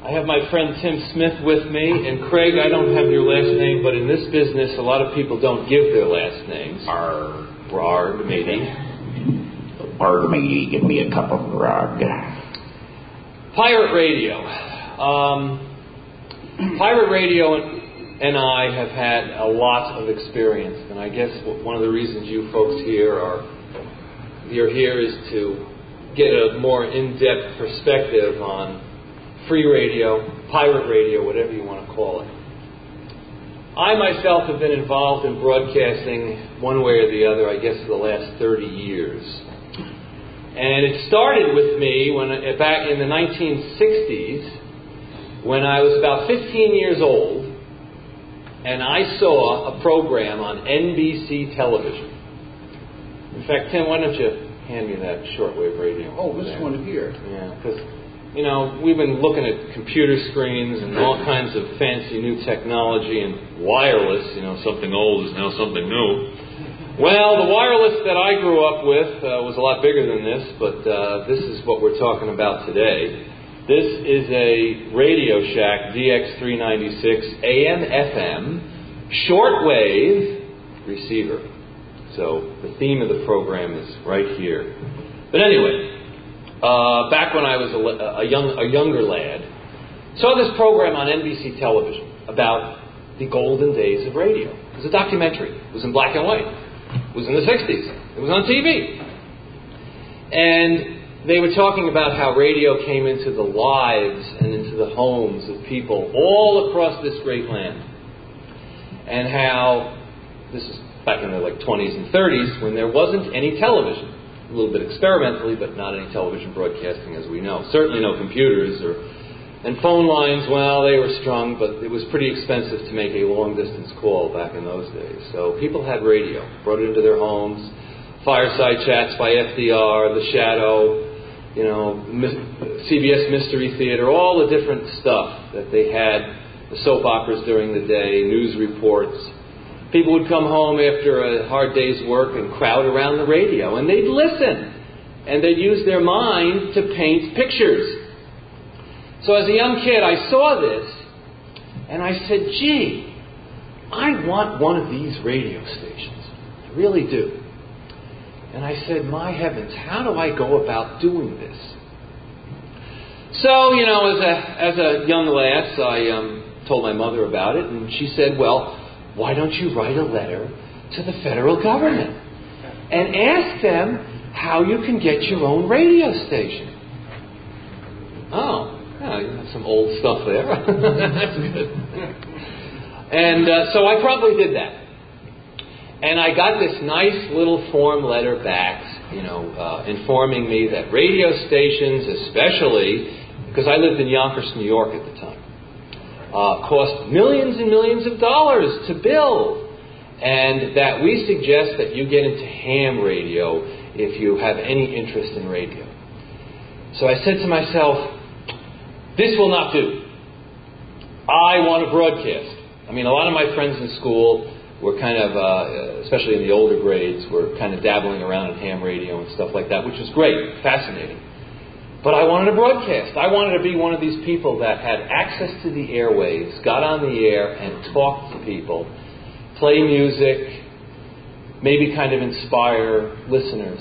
I have my friend Tim Smith with me, and Craig, I don't have your last name, but in this business, a lot of people don't give their last names. Brard, maybe. Pardon me, give me a cup of grog. Pirate radio. Pirate radio and I have had a lot of experience, and I guess one of the reasons you folks you're here is to get a more in-depth perspective on free radio, pirate radio, whatever you want to call it. I myself have been involved in broadcasting one way or the other, I guess, for the last 30 years. And it started with me back in the 1960s when I was about 15 years old, and I saw a program on NBC television. In fact, Tim, why don't you hand me that shortwave radio? Oh, this one here. Yeah, because, we've been looking at computer screens and all kinds of fancy new technology and wireless, something old is now something new. Well, the wireless that I grew up with was a lot bigger than this, but this is what we're talking about today. This is a Radio Shack DX396 AM/FM shortwave receiver. So the theme of the program is right here. But anyway, back when I was a younger lad, saw this program on NBC television about the golden days of radio. It was a documentary. It was in black and white. It was in the 60s. It was on TV. And they were talking about how radio came into the lives and into the homes of people all across this great land. And how, this is back in the 20s and 30s, when there wasn't any television. A little bit experimentally, but not any television broadcasting as we know. Certainly no computers and phone lines. Well, they were strung, but it was pretty expensive to make a long-distance call back in those days. So people had radio, brought it into their homes, fireside chats by FDR, The Shadow, CBS Mystery Theater, all the different stuff that they had, the soap operas during the day, news reports. People would come home after a hard day's work and crowd around the radio, and they'd listen, and they'd use their mind to paint pictures. So as a young kid, I saw this, and I said, gee, I want one of these radio stations. I really do. And I said, my heavens, how do I go about doing this? So, as a young lass, I told my mother about it, and she said, well, why don't you write a letter to the federal government and ask them how you can get your own radio station? Oh, yeah, you have some old stuff there. That's good. And so I probably did that. And I got this nice little form letter back, informing me that radio stations, especially, because I lived in Yonkers, New York at the time, cost millions and millions of dollars to build, and that we suggest that you get into ham radio if you have any interest in radio. So I said to myself, this will not do. I want to broadcast. I mean, a lot of my friends in school were kind of, especially in the older grades, were kind of dabbling around in ham radio and stuff like that, which was great, fascinating. But I wanted to broadcast. I wanted to be one of these people that had access to the airwaves, got on the air and talked to people, play music, maybe kind of inspire listeners.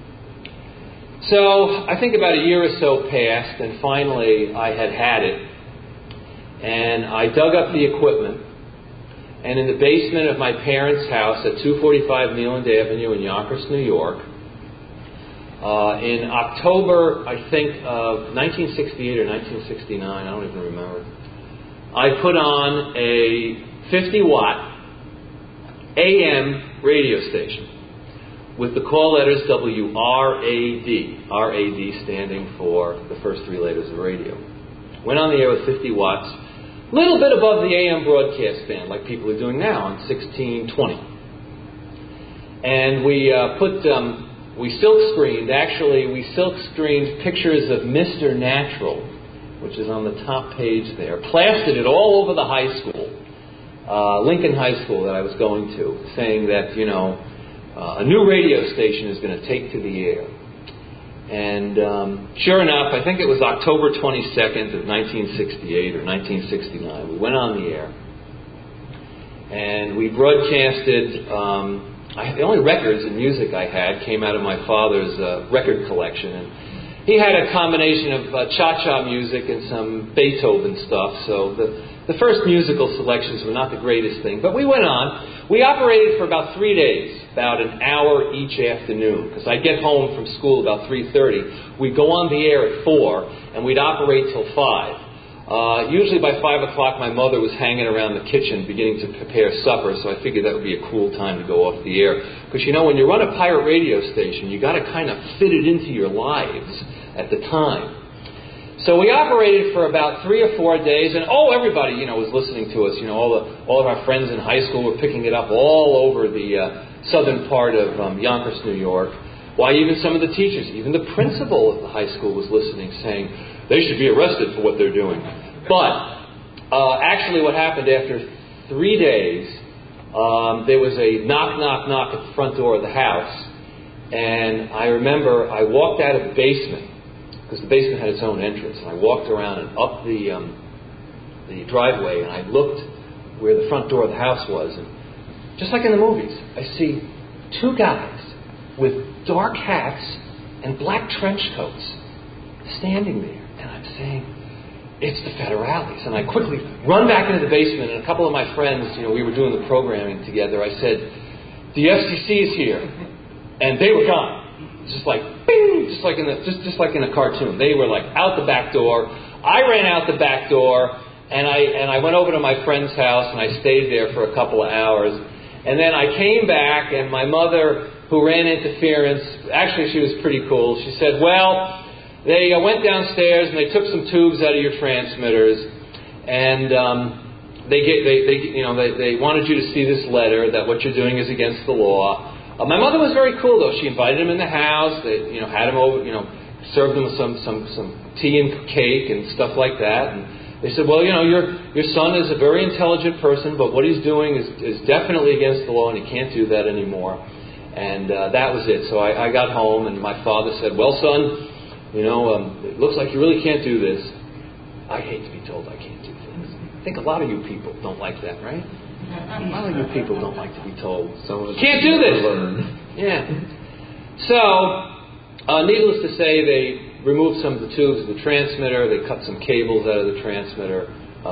So I think about a year or so passed, and finally I had it. And I dug up the equipment, and in the basement of my parents' house at 245 Neeland Avenue in Yonkers, New York, in October, I think, of 1968 or 1969, I don't even remember, I put on a 50-watt AM radio station with the call letters WRAD, RAD standing for the first three letters of radio. Went on the air with 50 watts, a little bit above the AM broadcast band, like people are doing now on 1620. And we silk screened pictures of Mr. Natural, which is on the top page there, plastered it all over the high school, Lincoln High School that I was going to, saying that, a new radio station is going to take to the air. And sure enough, I think it was October 22nd of 1968 or 1969. We went on the air, and we broadcasted. The only records and music I had came out of my father's record collection, and he had a combination of cha-cha music and some Beethoven stuff. So the first musical selections were not the greatest thing, but we went on. We operated for about 3 days, about an hour each afternoon, because I'd get home from school about 3:30. We'd go on the air at 4, and we'd operate till 5. Usually by 5 o'clock, my mother was hanging around the kitchen beginning to prepare supper, so I figured that would be a cool time to go off the air. Because, when you run a pirate radio station, you got to kind of fit it into your lives at the time. So we operated for about 3 or 4 days, and everybody, was listening to us. All of our friends in high school were picking it up all over the southern part of Yonkers, New York. Why, even some of the teachers, even the principal of the high school was listening, saying they should be arrested for what they're doing. But actually what happened after 3 days, there was a knock, knock, knock at the front door of the house. And I remember I walked out of the basement, because the basement had its own entrance. And I walked around and up the driveway, and I looked where the front door of the house was. And just like in the movies, I see 2 guys with dark hats and black trench coats standing there. And I'm saying, it's the Federales. And I quickly run back into the basement, and a couple of my friends, we were doing the programming together. I said, the FCC is here. And they were gone. It's just like, bing, just like in a cartoon. They were like out the back door. I ran out the back door, and I went over to my friend's house, and I stayed there for a couple of hours. And then I came back, and my mother, who ran interference, actually she was pretty cool. She said, well, they went downstairs and they took some tubes out of your transmitters, and they wanted you to see this letter that what you're doing is against the law. My mother was very cool, though. She invited him in the house. They had him over, served him some tea and cake and stuff like that. And they said, well, your son is a very intelligent person, but what he's doing is definitely against the law, and he can't do that anymore. And that was it. So I got home, and my father said, well, son, it looks like you really can't do this. I hate to be told I can't do things. I think a lot of you people don't like that, right? A lot of you people don't like to be told, can't do this. Yeah. So, needless to say, they removed some of the tubes of the transmitter. They cut some cables out of the transmitter.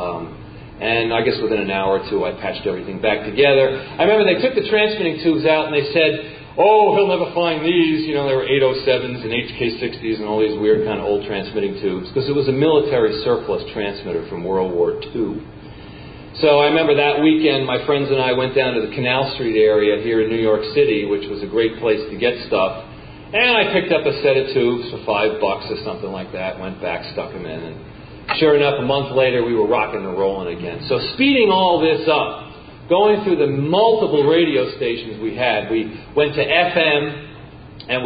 And I guess within an hour or 2, I patched everything back together. I remember they took the transmitting tubes out, and they said, he'll never find these. There were 807s and HK60s and all these weird kind of old transmitting tubes, because it was a military surplus transmitter from World War II. So I remember that weekend, my friends and I went down to the Canal Street area here in New York City, which was a great place to get stuff. And I picked up a set of tubes for $5 or something like that, went back, stuck them in. And sure enough, a month later, we were rocking and rolling again. So speeding all this up, going through the multiple radio stations we had, we went to FM. And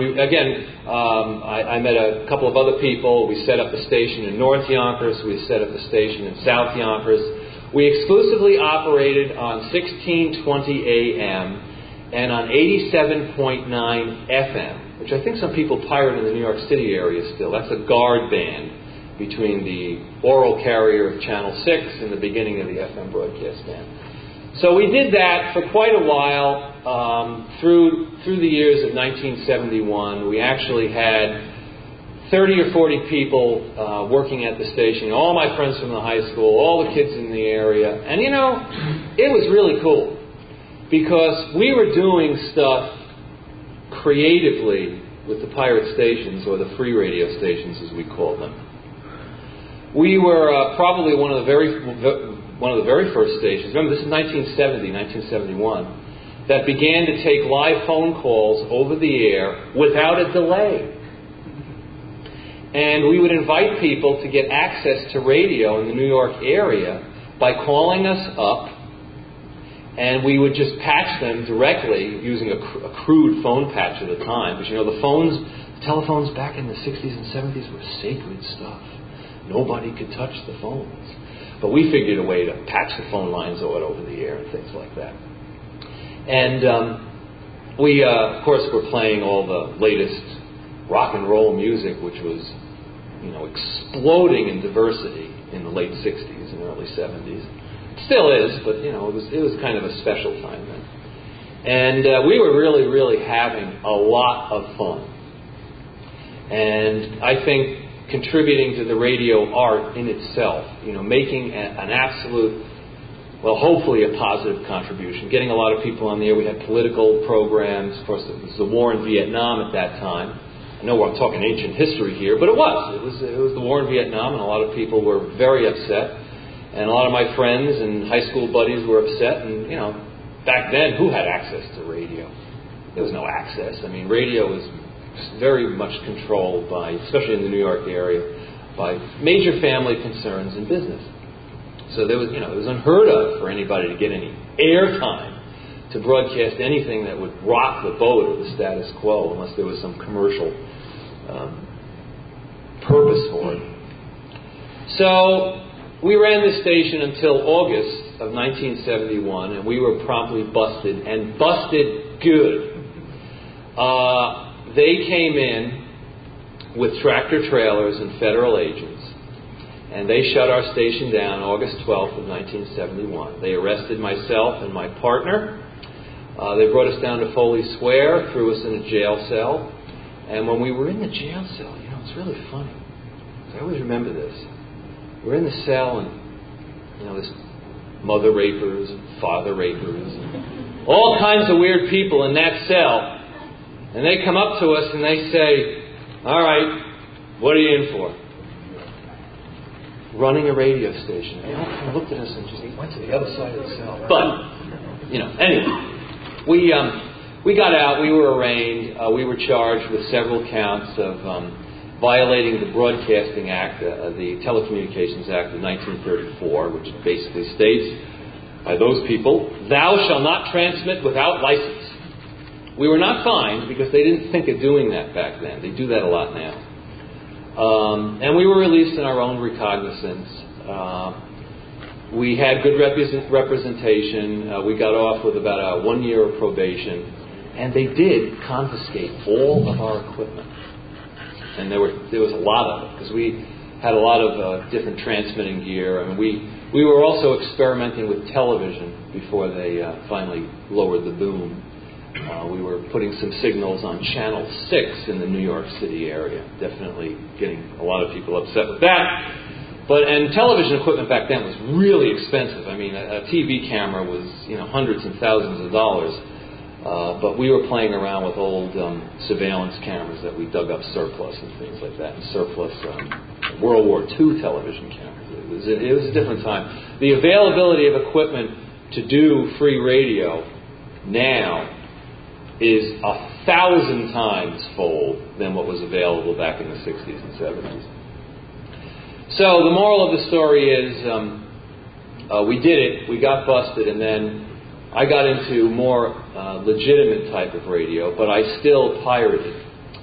I met a couple of other people. We set up a station in North Yonkers. We set up a station in South Yonkers. We exclusively operated on 1620 AM and on 87.9 FM, which I think some people pirate in the New York City area still. That's a guard band between the oral carrier of Channel 6 and the beginning of the FM broadcast band. So we did that for quite a while through the years of 1971. We actually had 30 or 40 people working at the station, all my friends from the high school, all the kids in the area. And, it was really cool, because we were doing stuff creatively with the pirate stations, or the free radio stations as we called them. We were probably one of the very first stations, remember this is 1971, that began to take live phone calls over the air without a delay. And we would invite people to get access to radio in the New York area by calling us up, and we would just patch them directly using a crude phone patch at the time. But the telephones back in the 60s and 70s were sacred stuff. Nobody could touch the phones. But we figured a way to patch the phone lines over the air and things like that. And we, of course, were playing all the latest rock and roll music, which was, exploding in diversity in the late 60s and early 70s. Still is, but, it was kind of a special time then. And we were really, really having a lot of fun. And I think contributing to the radio art in itself, making an absolute, hopefully a positive contribution, getting a lot of people on the air. We had political programs. Of course, it was the war in Vietnam at that time. I know I'm talking ancient history here, but it was the war in Vietnam, and a lot of people were very upset. And a lot of my friends and high school buddies were upset. And, back then, who had access to radio? There was no access. I mean, radio was very much controlled by, especially in the New York area, by major family concerns and business. So there was, it was unheard of for anybody to get any airtime to broadcast anything that would rock the boat of the status quo, unless there was some commercial purpose for it. So we ran this station until August of 1971, and we were promptly busted, and busted good. They came in with tractor trailers and federal agents, and they shut our station down August 12th of 1971. They arrested myself and my partner. They brought us down to Foley Square, threw us in a jail cell. And when we were in the jail cell, it's really funny. I always remember this. We're in the cell, and, there's mother rapers and father rapers and all kinds of weird people in that cell. And they come up to us and they say, "All right, what are you in for?" Running a radio station. They all kind of looked at us and just went to the other side of the cell. But, anyway, we got out. We were arraigned. We were charged with several counts of violating the Broadcasting Act, the Telecommunications Act of 1934, which basically states by those people, "Thou shalt not transmit without license." We were not fined because they didn't think of doing that back then. They do that a lot now. And we were released in our own recognizance. We had good representation. We got off with about a 1 year of probation. And they did confiscate all of our equipment. And there was a lot of it, because we had a lot of different transmitting gear. I mean, we were also experimenting with television before they finally lowered the boom. We were putting some signals on Channel 6 in the New York City area. Definitely getting a lot of people upset with that. And television equipment back then was really expensive. I mean, a TV camera was, hundreds and thousands of dollars. But we were playing around with old surveillance cameras that we dug up surplus and things like that. And surplus World War II television cameras. It was a different time. The availability of equipment to do free radio now is 1,000 times fold than what was available back in the 60s and 70s. So the moral of the story is we did it, we got busted, and then I got into more legitimate type of radio, but I still pirated.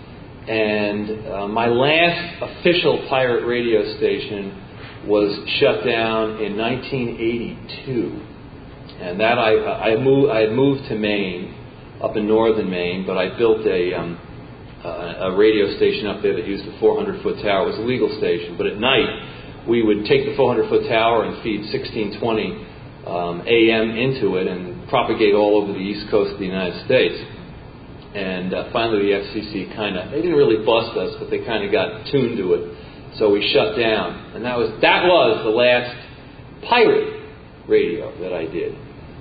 And my last official pirate radio station was shut down in 1982. And that I had moved to Maine, up in northern Maine, but I built a radio station up there that used a 400-foot tower. It was a legal station, but at night we would take the 400-foot tower and feed 1620 AM into it and propagate all over the east coast of the United States. And finally the FCC they didn't really bust us, but they kind of got tuned to it. So we shut down. And that was the last pirate radio that I did.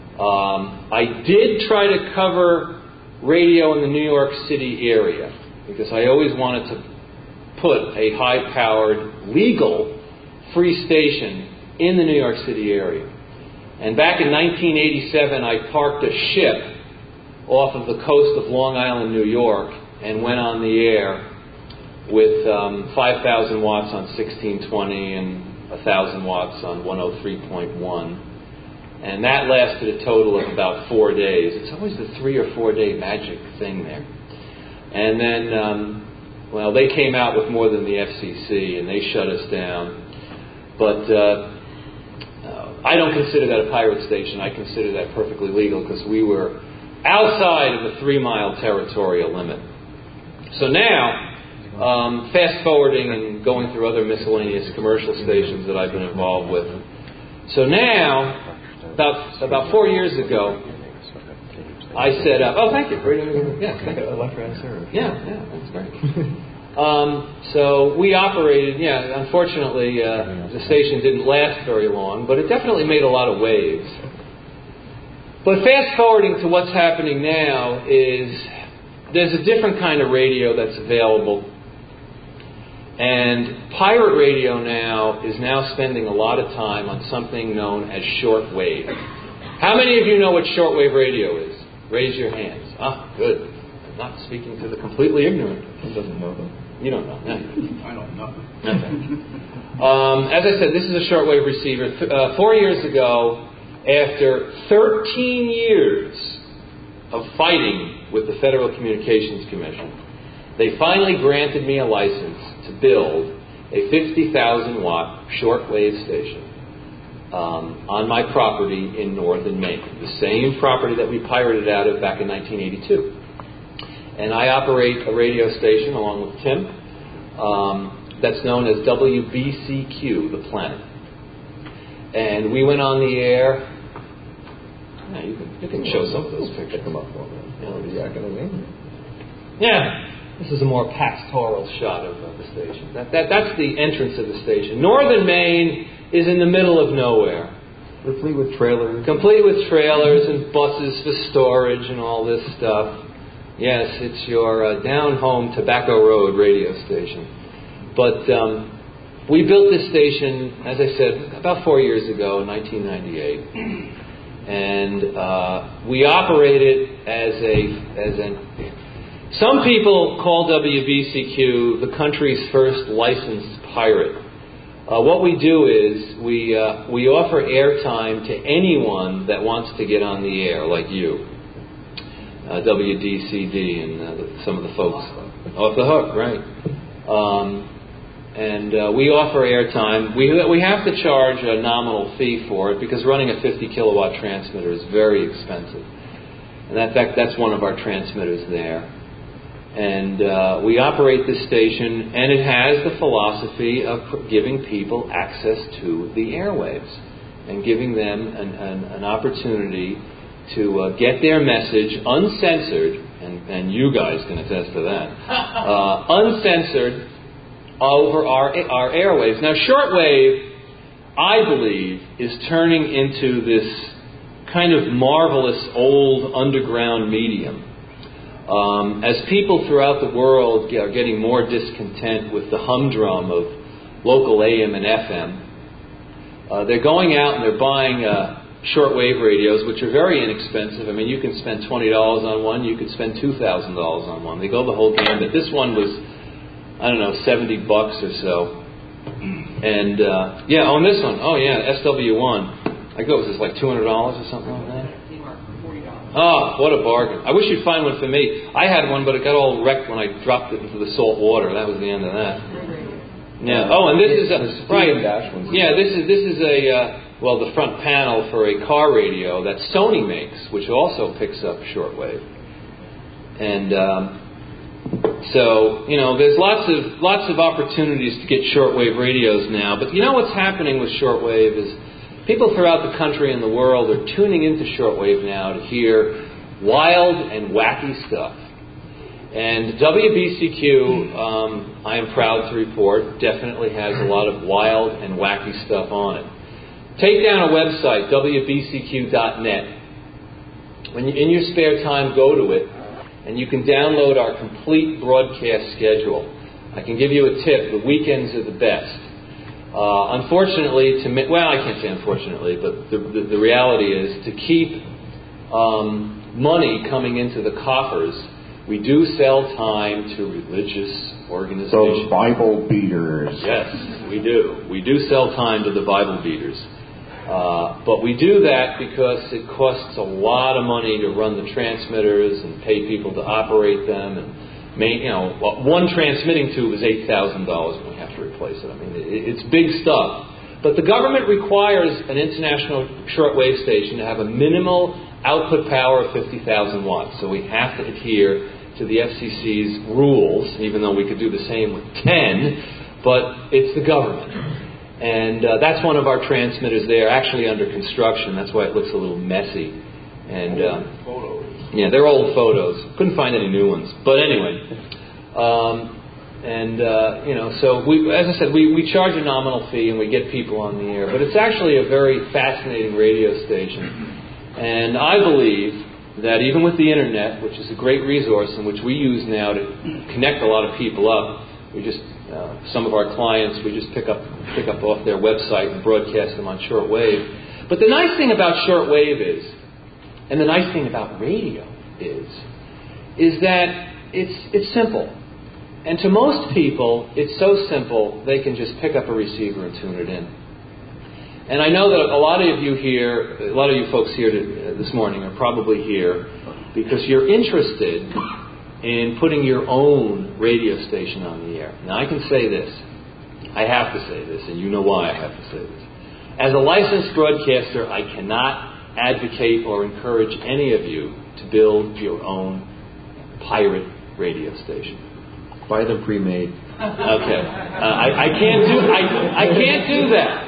I did try to cover radio in the New York City area because I always wanted to put a high-powered, legal, free station in the New York City area. And back in 1987, I parked a ship off of the coast of Long Island, New York, and went on the air with 5,000 watts on 1620 and 1,000 watts on 103.1. And that lasted a total of about 4 days. It's always the 3 or 4 day magic thing there. And then, they came out with more than the FCC, and they shut us down. But I don't consider that a pirate station. I consider that perfectly legal because we were outside of the 3-mile territorial limit. So now, fast forwarding and going through other miscellaneous commercial stations that I've been involved with. So now, about 4 years ago, I set up. Oh, thank you. Yeah, thank you. Yeah, that's great. So we operated. Yeah, unfortunately, the station didn't last very long, but it definitely made a lot of waves. But fast forwarding to what's happening now is there's a different kind of radio that's available. And pirate radio now is spending a lot of time on something known as shortwave. How many of you know what shortwave radio is? Raise your hands. Ah, good. I'm not speaking to the completely ignorant. Who doesn't know them? You don't know. No. I don't know. Okay. As I said, this is a shortwave receiver. 4 years ago, after 13 years of fighting with the Federal Communications Commission, they finally granted me a license to build a 50,000 watt shortwave station on my property in northern Maine, the same property that we pirated out of back in 1982. And I operate a radio station along with Tim that's known as WBCQ, The Planet. And we went on the air. Yeah, you can show some of those pictures. Pick them up for me. Yeah. This is a more pastoral shot of the station. That's the entrance of the station. Northern Maine is in the middle of nowhere. Complete with trailers. Complete with trailers and buses for storage and all this stuff. Yes, it's your down-home Tobacco Road radio station. But we built this station, as I said, about 4 years ago, in 1998. And we operate it as an... Some people call WBCQ the country's first licensed pirate. What we do is we offer airtime to anyone that wants to get on the air, like you, WDCD, and some of the folks off the hook, right? And we offer airtime. We have to charge a nominal fee for it because running a 50 kilowatt transmitter is very expensive. And in fact, that's one of our transmitters there. And we operate this station, and it has the philosophy of giving people access to the airwaves and giving them an opportunity to get their message uncensored, and you guys can attest to that, uncensored over our airwaves. Now, shortwave, I believe, is turning into this kind of marvelous old underground medium. As people throughout the world are getting more discontent with the humdrum of local AM and FM, they're going out and they're buying shortwave radios, which are very inexpensive. I mean, you can spend $20 on one, you could spend $2,000 on one. They go the whole gambit. This one was, I don't know, $70 or so. And on this one, SW1, I go, was this like $200 or something like that? Oh, what a bargain. I wish you'd find one for me. I had one, but it got all wrecked when I dropped it into the salt water. That was the end of that. Yeah. Oh, and this is right. Yeah, this is the front panel for a car radio that Sony makes, which also picks up shortwave. And so, there's lots of opportunities to get shortwave radios now. But you know what's happening with shortwave is people throughout the country and the world are tuning into shortwave now to hear wild and wacky stuff. And WBCQ, I am proud to report, definitely has a lot of wild and wacky stuff on it. Take down a website, WBCQ.net. In your spare time, go to it, and you can download our complete broadcast schedule. I can give you a tip. The weekends are the best. Unfortunately, I can't say unfortunately, but the reality is to keep money coming into the coffers, we do sell time to religious organizations. Those Bible beaters. Yes, we do. We do sell time to the Bible beaters. But we do that because it costs a lot of money to run the transmitters and pay people to operate them. And one transmitting tube is $8,000 when we have to replace it. I mean, it's big stuff. But the government requires an international shortwave station to have a minimal output power of 50,000 watts. So we have to adhere to the FCC's rules, even though we could do the same with 10, but it's the government. And that's one of our transmitters there, actually under construction. That's why it looks a little messy. And yeah, they're old photos. Couldn't find any new ones. But anyway, so we, as I said, we charge a nominal fee and we get people on the air. But it's actually a very fascinating radio station. And I believe that even with the internet, which is a great resource and which we use now to connect a lot of people up, we just some of our clients we just pick up off their website and broadcast them on shortwave. But the nice thing about shortwave is, and the nice thing about radio is that it's simple. And to most people, it's so simple they can just pick up a receiver and tune it in. And I know that a lot of you folks here this morning are probably here because you're interested in putting your own radio station on the air. Now I can say this. I have to say this, and you know why I have to say this. As a licensed broadcaster, I cannot advocate or encourage any of you to build your own pirate radio station. Buy them pre-made. Okay. I can't do that.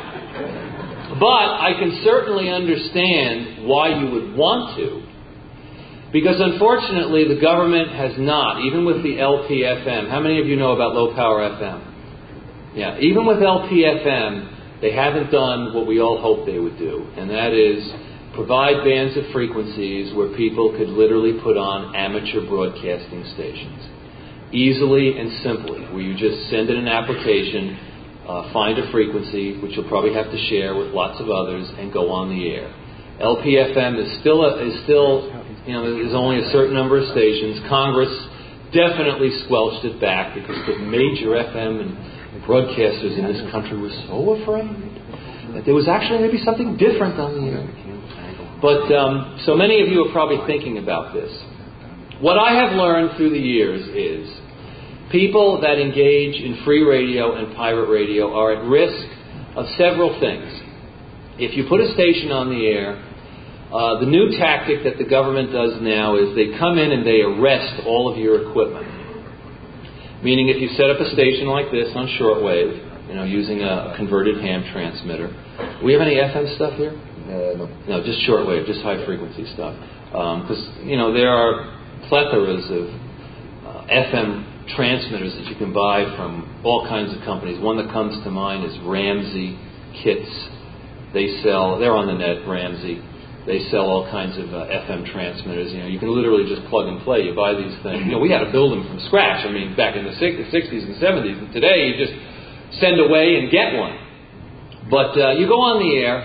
But I can certainly understand why you would want to. Because unfortunately the government has not, even with the LPFM. How many of you know about low power FM? Yeah, even with LPFM, they haven't done what we all hoped they would do. And that is provide bands of frequencies where people could literally put on amateur broadcasting stations. Easily and simply, where you just send in an application, find a frequency, which you'll probably have to share with lots of others, and go on the air. LPFM is still there's only a certain number of stations. Congress definitely squelched it back because the major FM and broadcasters in this country were so afraid that there was actually maybe something different on the air. But so many of you are probably thinking about this. What I have learned through the years is people that engage in free radio and pirate radio are at risk of several things. If you put a station on the air, the new tactic that the government does now is they come in and they arrest all of your equipment. Meaning if you set up a station like this on shortwave, using a converted ham transmitter. Do we have any FM stuff here? No. No, just shortwave, just high frequency stuff. Because, there are plethoras of FM transmitters that you can buy from all kinds of companies. One that comes to mind is Ramsey Kits. They're on the net, Ramsey. They sell all kinds of FM transmitters. You can literally just plug and play. You buy these things. We had to build them from scratch. Back in the 60s and 70s. And today you just send away and get one. But you go on the air,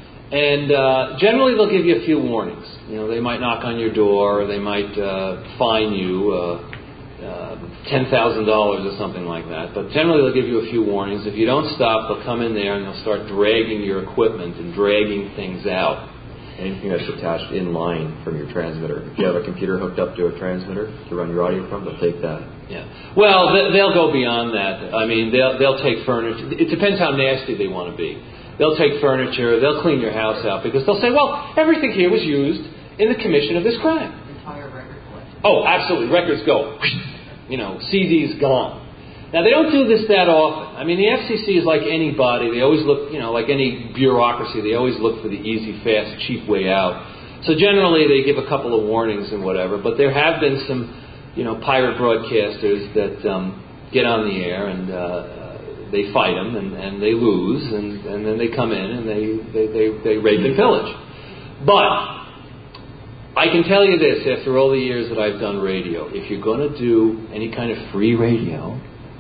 and generally they'll give you a few warnings. They might knock on your door, or they might fine you $10,000 or something like that. But generally they'll give you a few warnings. If you don't stop, they'll come in there and they'll start dragging your equipment and dragging things out. Anything that's attached in line from your transmitter. If you have a computer hooked up to a transmitter to run your audio from, they'll take that. Yeah. Well, they'll go beyond that. They'll take furniture. It depends how nasty they want to be. They'll take furniture. They'll clean your house out because they'll say, well, everything here was used in the commission of this crime. Entire record collection. Oh, absolutely. Records go. CDs gone. Now, they don't do this that often. The FCC is like anybody. They always look, like any bureaucracy, they always look for the easy, fast, cheap way out. So generally, they give a couple of warnings and whatever. But there have been some, pirate broadcasters that get on the air and they fight them and they lose. And then they come in and they rape and pillage. But I can tell you this, after all the years that I've done radio, if you're going to do any kind of free radio,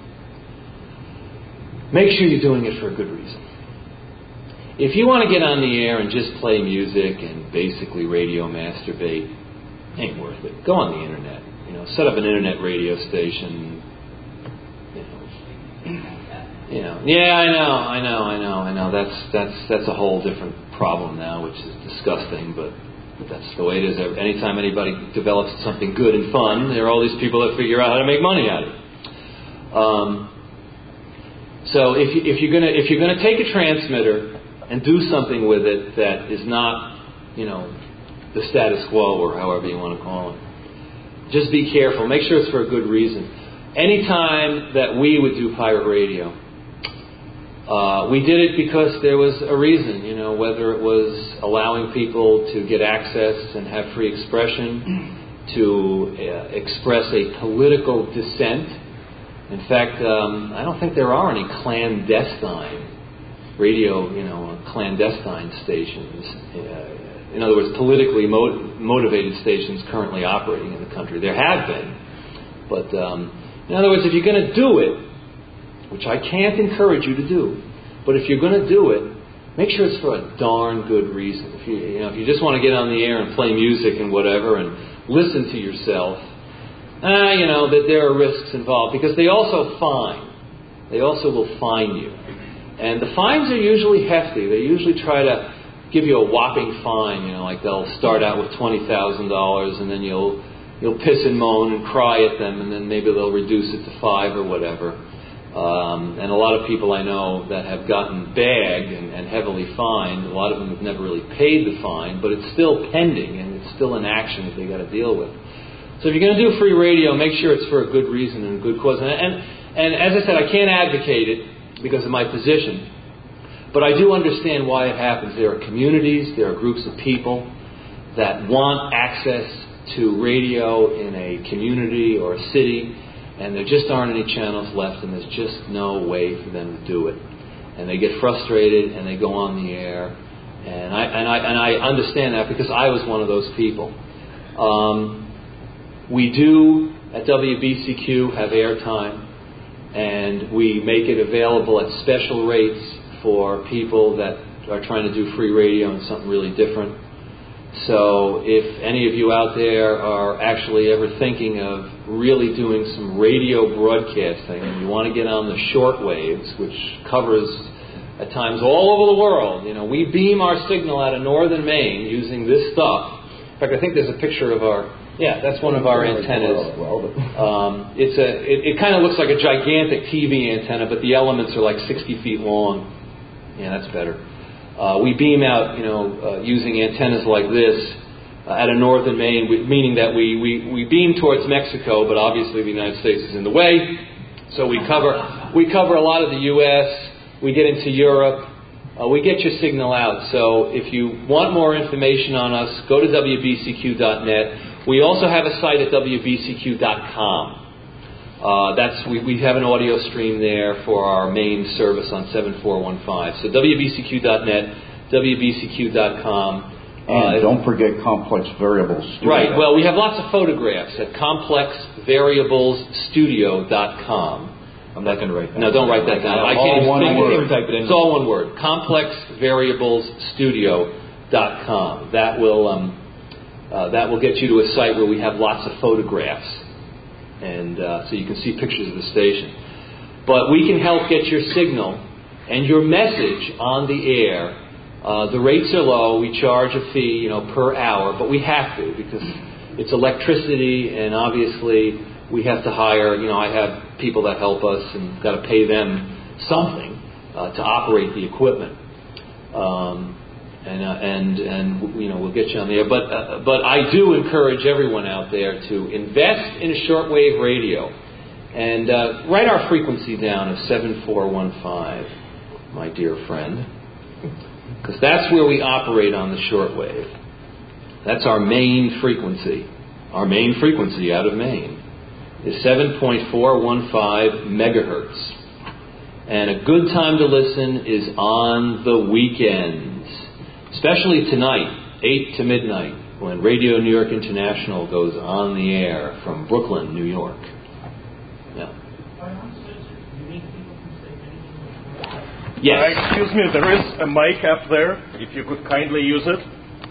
make sure you're doing it for a good reason. If you want to get on the air and just play music and basically radio masturbate, ain't worth it. Go on the internet. Set up an internet radio station. Yeah, I know. That's a whole different problem now, which is disgusting, but that's the way it is. Anytime anybody develops something good and fun, there are all these people that figure out how to make money out of it. So if you're gonna take a transmitter and do something with it that is not, the status quo or however you want to call it, just be careful. Make sure it's for a good reason. Anytime that we would do pirate radio, we did it because there was a reason, whether it was allowing people to get access and have free expression, to express a political dissent. In fact, I don't think there are any clandestine radio, clandestine stations. In other words, politically motivated stations currently operating in the country. There have been. But in other words, if you're going to do it, which I can't encourage you to do, but if you're going to do it, make sure it's for a darn good reason. If you just want to get on the air and play music and whatever and listen to yourself, that there are risks involved, because they also fine. They also will fine you. And the fines are usually hefty. They usually try to give you a whopping fine, like they'll start out with $20,000 and then you'll piss and moan and cry at them, and then maybe they'll reduce it to $5 or whatever. And a lot of people I know that have gotten bagged and heavily fined, a lot of them have never really paid the fine, but it's still pending and it's still an action that they got to deal with. So if you're going to do free radio, make sure it's for a good reason and a good cause. And as I said, I can't advocate it because of my position, but I do understand why it happens. There are communities, there are groups of people that want access to radio in a community or a city, and there just aren't any channels left, and there's just no way for them to do it. And they get frustrated, and they go on the air. And I understand that because I was one of those people. We do, at WBCQ, have airtime, and we make it available at special rates for people that are trying to do free radio and something really different. So if any of you out there are actually ever thinking of really doing some radio broadcasting and you want to get on the short waves, which covers at times all over the world, we beam our signal out of northern Maine using this stuff. In fact, I think there's a picture of that's one of our antennas. It kind of looks like a gigantic TV antenna, but the elements are like 60 feet long. Yeah, that's better. We beam out, using antennas like this out of northern Maine, meaning that we beam towards Mexico, but obviously the United States is in the way. So we cover a lot of the U.S. We get into Europe. We get your signal out. So if you want more information on us, go to WBCQ.net. We also have a site at WBCQ.com. We have an audio stream there for our main service on 7415. So WBCQ.net, WBCQ.com. And don't forget Complex Variables Studio. Right. Well, we have lots of photographs at ComplexVariablesStudio.com. I'm not going to write that. No, don't write that down. I can't even type it in. It's all one word. ComplexVariablesStudio.com. That will get you to a site where we have lots of photographs. And so you can see pictures of the station. But we can help get your signal and your message on the air. The rates are low. We charge a fee, per hour, but we have to because it's electricity, and obviously we have to hire. I have people that help us, and got to pay them something to operate the equipment. We'll get you on the air. But I do encourage everyone out there to invest in a shortwave radio and write our frequency down of 7415, my dear friend, because that's where we operate on the shortwave. That's our main frequency. Our main frequency out of Maine is 7.415 megahertz. And a good time to listen is on the weekends. Especially tonight, 8 to midnight, when Radio New York International goes on the air from Brooklyn, New York. Yeah. Yes. Excuse me, there is a mic up there, if you could kindly use it.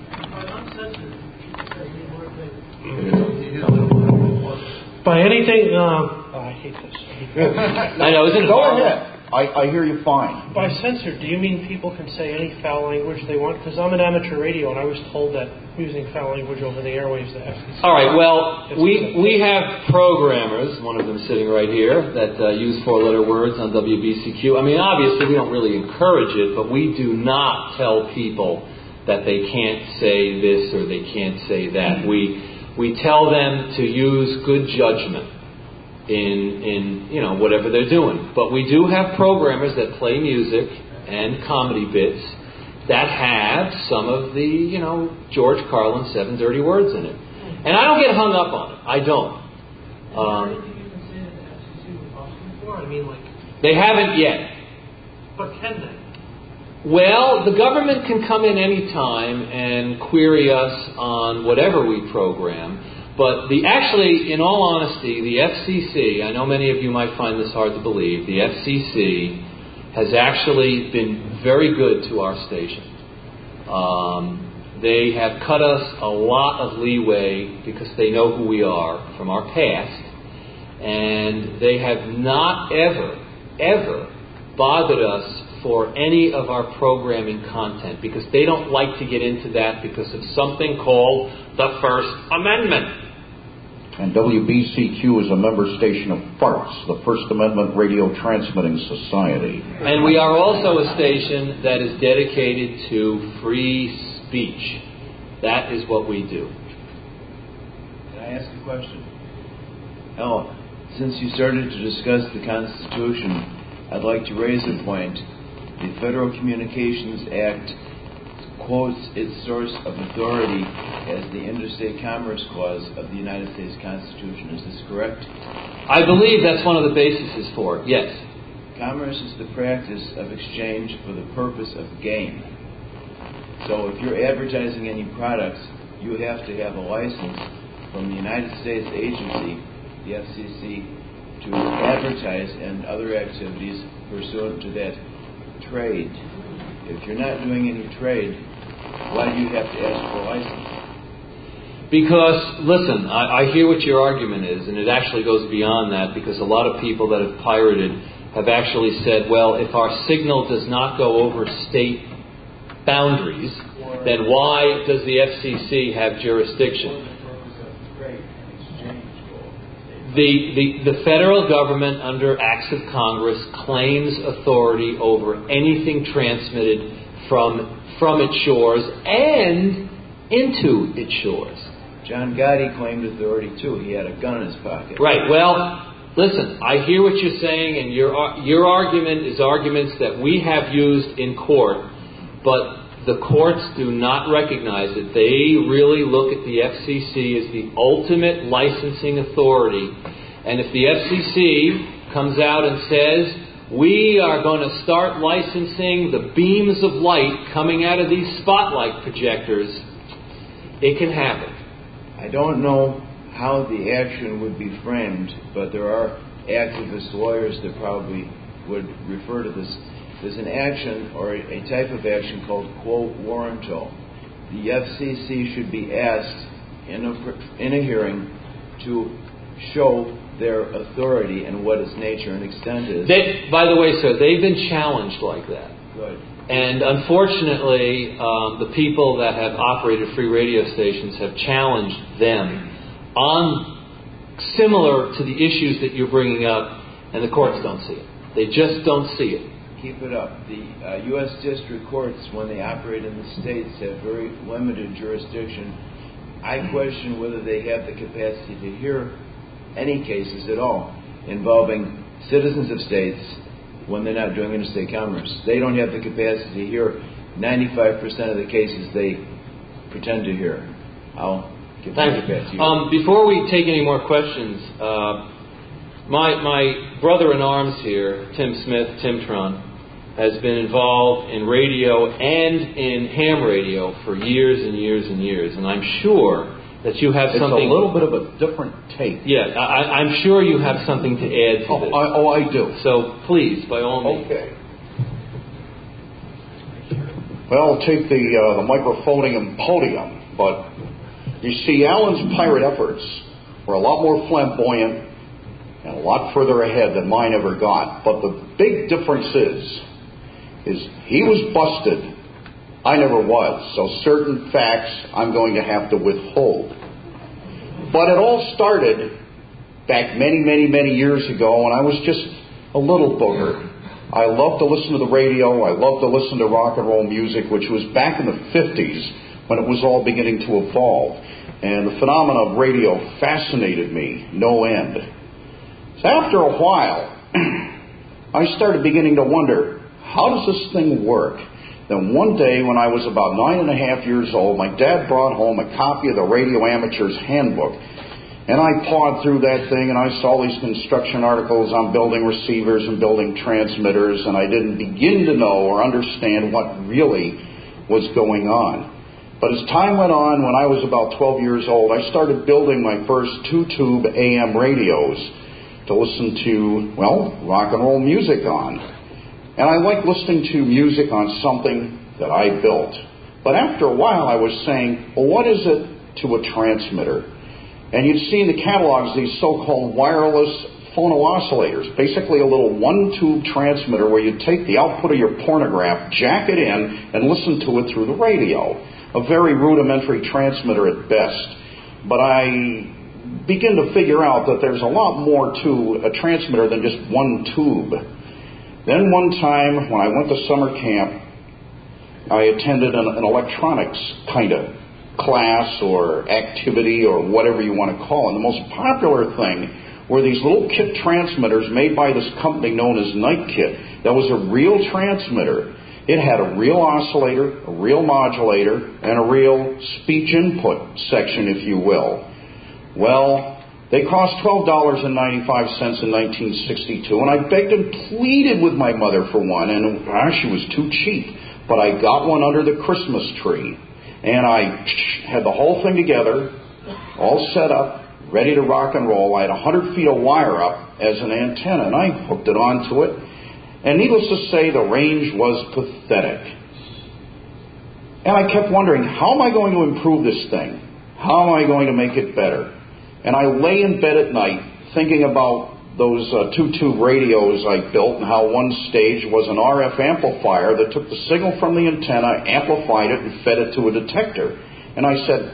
By anything, I hate this. I know, isn't it? Go ahead. I hear you fine. By censored, do you mean people can say any foul language they want? Because I'm an amateur radio, and I was told that using foul language over the airwaves, the FCC... All right, well, we have programmers, one of them sitting right here, that use four-letter words on WBCQ. I mean, obviously, we don't really encourage it, but we do not tell people that they can't say this or they can't say that. We We tell them to use good judgment in whatever they're doing. But we do have programmers that play music and comedy bits that have some of the, George Carlin 7 dirty words in it. And I don't get hung up on it. I don't. They haven't yet. But can they? Well, the government can come in any time and query us on whatever we program. But actually, in all honesty, the FCC, I know many of you might find this hard to believe, the FCC has actually been very good to our station. They have cut us a lot of leeway because they know who we are from our past. And they have not ever bothered us for any of our programming content because they don't like to get into that because of something called the First Amendment. And WBCQ is a member station of FARTS, the First Amendment Radio Transmitting Society. And we are also a station that is dedicated to free speech. That is what we do. Can I ask a question? Al, since you started to discuss the Constitution, I'd like to raise a point. The Federal Communications Act quotes its source of authority as the Interstate Commerce Clause of the United States Constitution. Is this correct? I believe that's one of the bases for it, yes. Commerce is the practice of exchange for the purpose of gain. So if you're advertising any products, you have to have a license from the United States agency, the FCC, to advertise and other activities pursuant to that trade. If you're not doing any trade, why do you have to ask for a license? Because, listen, I hear what your argument is, and it actually goes beyond that because a lot of people that have pirated have actually said, well, if our signal does not go over state boundaries, then why does the FCC have jurisdiction? The federal government, under acts of Congress, claims authority over anything transmitted from its shores and into its shores. John Gotti claimed authority too. He had a gun in his pocket. Right. Well, listen, I hear what you're saying, and your argument is arguments that we have used in court, but the courts do not recognize it. They really look at the FCC as the ultimate licensing authority. And if the FCC comes out and says, we are going to start licensing the beams of light coming out of these spotlight projectors, it can happen. I don't know how the action would be framed, but there are activist lawyers that probably would refer to this. There's an action or a type of action called quo warranto. The FCC should be asked in a hearing to show their authority and what its nature and extent is. By the way, sir, they've been challenged like that. Good. And unfortunately, the people that have operated free radio stations have challenged them on similar to the issues that you're bringing up, and the courts don't see it. They just don't see it. Keep it up. The U.S. district courts, when they operate in the states, have very limited jurisdiction. I question whether they have the capacity to hear any cases at all involving citizens of states when they're not doing interstate commerce. They don't have the capacity to hear 95% of the cases they pretend to hear. I'll give that back to you. Before we take any more questions, my brother-in-arms here, Tim Smith, Timtron, has been involved in radio and in ham radio for years and years and years. And I'm sure that you have something... It's a little bit of a different take. Yeah, I'm sure you have something to add to this. I do. So please, by all means. Okay. Well, I'll take the microphonium podium, but you see, Alan's pirate efforts were a lot more flamboyant and a lot further ahead than mine ever got. But the big difference is he was busted. I never was. So certain facts I'm going to have to withhold. But it all started back many, many, many years ago when I was just a little booger. I loved to listen to the radio. I loved to listen to rock and roll music, which was back in the 50s when it was all beginning to evolve. And the phenomena of radio fascinated me no end. So after a while, I started beginning to wonder, how does this thing work? Then one day when I was about 9.5 years old, my dad brought home a copy of the Radio Amateur's Handbook. And I pawed through that thing, and I saw these construction articles on building receivers and building transmitters, and I didn't begin to know or understand what really was going on. But as time went on, when I was about 12 years old, I started building my first 2-tube AM radios to listen to, well, rock and roll music on. And I liked listening to music on something that I built. But after a while, I was saying, well, what is it to a transmitter? And you'd see in the catalogs these so-called wireless phonooscillators, basically a little one-tube transmitter where you take the output of your pornograph, jack it in, and listen to it through the radio. A very rudimentary transmitter at best. But I begin to figure out that there's a lot more to a transmitter than just one tube. Then one time, when I went to summer camp, I attended an electronics kind of class or activity or whatever you want to call it. And the most popular thing were these little kit transmitters made by this company known as Night Kit. That was a real transmitter. It had a real oscillator, a real modulator, and a real speech input section, if you will. Well, they cost $12.95 in 1962, and I begged and pleaded with my mother for one, and she was too cheap. But I got one under the Christmas tree, and I had the whole thing together, all set up, ready to rock and roll. I had 100 feet of wire up as an antenna, and I hooked it onto it. And needless to say, the range was pathetic. And I kept wondering, how am I going to improve this thing? How am I going to make it better? And I lay in bed at night thinking about those 2-tube radios I built and how one stage was an RF amplifier that took the signal from the antenna, amplified it, and fed it to a detector. And I said,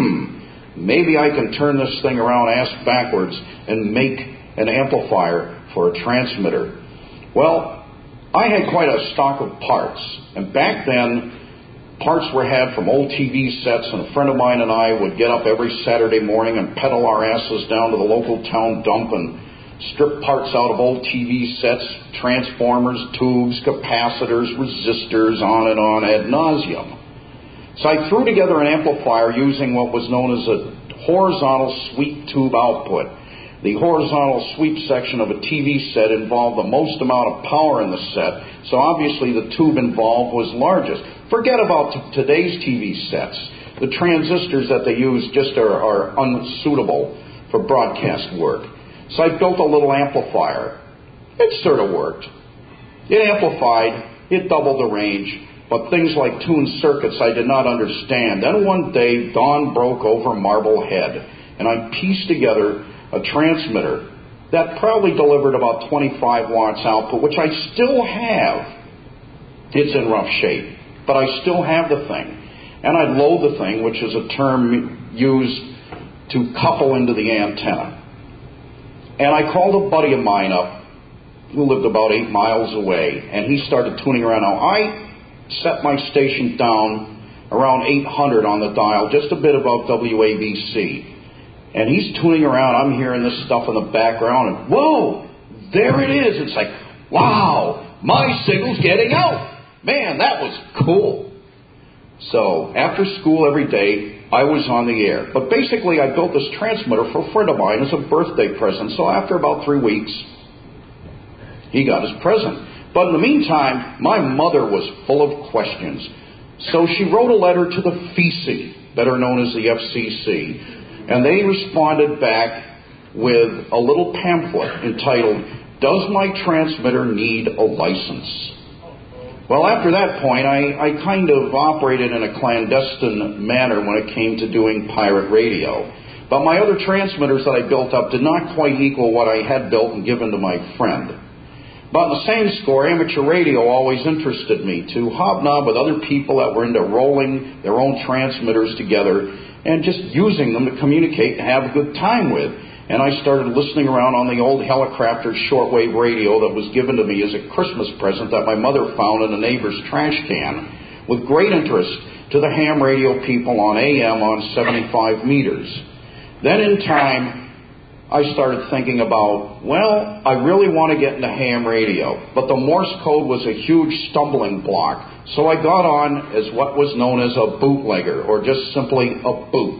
maybe I can turn this thing around ass backwards and make an amplifier for a transmitter. Well, I had quite a stock of parts, and back then, parts were had from old TV sets, and a friend of mine and I would get up every Saturday morning and pedal our asses down to the local town dump and strip parts out of old TV sets, transformers, tubes, capacitors, resistors, on ad nauseum. So I threw together an amplifier using what was known as a horizontal sweep tube output. The horizontal sweep section of a TV set involved the most amount of power in the set, so obviously the tube involved was largest. Forget about today's TV sets. The transistors that they use just are unsuitable for broadcast work. So I built a little amplifier. It sort of worked. It amplified, it doubled the range, but things like tuned circuits I did not understand. Then one day, dawn broke over Marblehead, and I pieced together a transmitter that probably delivered about 25 watts output, which I still have. It's in rough shape, but I still have the thing. And I'd load the thing, which is a term used to couple into the antenna. And I called a buddy of mine up who lived about 8 miles away, and he started tuning around. Now, I set my station down around 800 on the dial, just a bit above WABC. And he's tuning around. I'm hearing this stuff in the background, and whoa, there it is. It's like, wow, my signal's getting out. Man, that was cool. So after school every day, I was on the air. But basically, I built this transmitter for a friend of mine as a birthday present. So after about 3 weeks, he got his present. But in the meantime, my mother was full of questions. So she wrote a letter to the FEC, better known as the FCC, and they responded back with a little pamphlet entitled, "Does my transmitter need a license?" Well, after that point, I kind of operated in a clandestine manner when it came to doing pirate radio. But my other transmitters that I built up did not quite equal what I had built and given to my friend. But on the same score, amateur radio always interested me, to hobnob with other people that were into rolling their own transmitters together and just using them to communicate and have a good time with. And I started listening around on the old Helicrafter shortwave radio that was given to me as a Christmas present that my mother found in a neighbor's trash can with great interest. to the ham radio people on AM on 75 meters. Then in time, I started thinking about, well, I really want to get into ham radio, but the Morse code was a huge stumbling block, so I got on as what was known as a bootlegger, or just simply a boot.